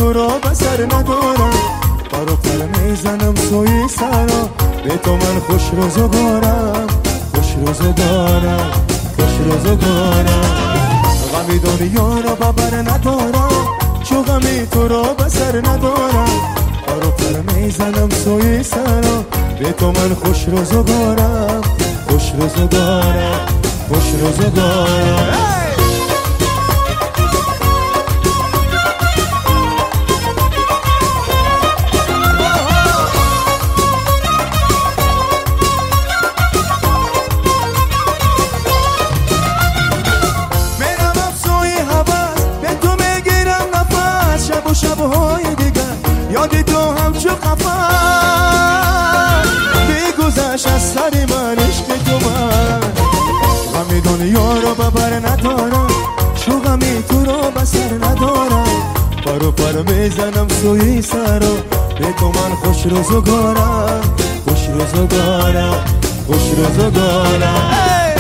تو را به سر ندارم، برو پر میزنم سوی سرا، به تو من خوش روزگارم، خوش روزگارم، خوش روزگارم. غمی دنیا را ببر ندارم، چو غمی تو را به سر ندارم، برو پر میزنم سوی سرا، به تو من خوش روزگارم، خوش روزگارم، خوش روزگارم. شبهای دیگر یادی تو همچو قفل میگذشت از سری من عشق تو من. غمی دنیا رو ببر ندارم، چو غمی تو رو به سر ندارم، پرو پر میزنم سوی سرا، به تو من خوش روزگارم، خوش روزگارم، خوش روزگارم.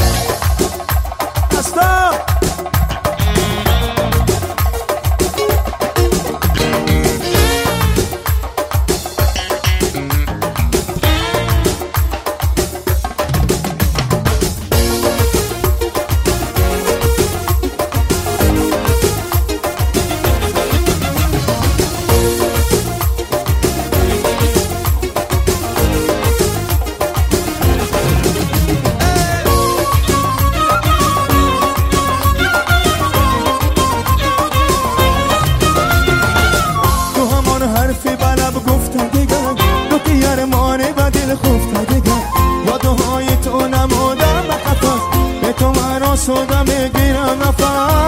سودا میگیرم نفس،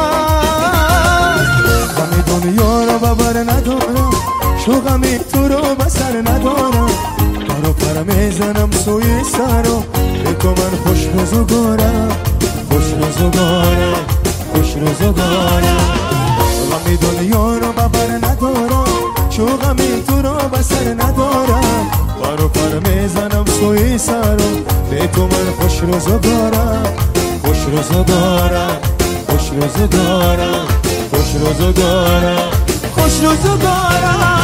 غمی دنیا رو ببر ندارم، چو غمی تو رو به سر ندارم، برو پر میزنم سوی سرا، به تو من خوش روزگارم، خوش روزگارم، خوش روزگارم. غمی دنیا رو ببر ندارم، چو غمی تو رو به سر ندارم، برو پر میزنم سوی سرا، به تو من خوش روزگارم، خوش روزگارم، خوش روزگارم، خوش روزگارم، خوش روزگارم.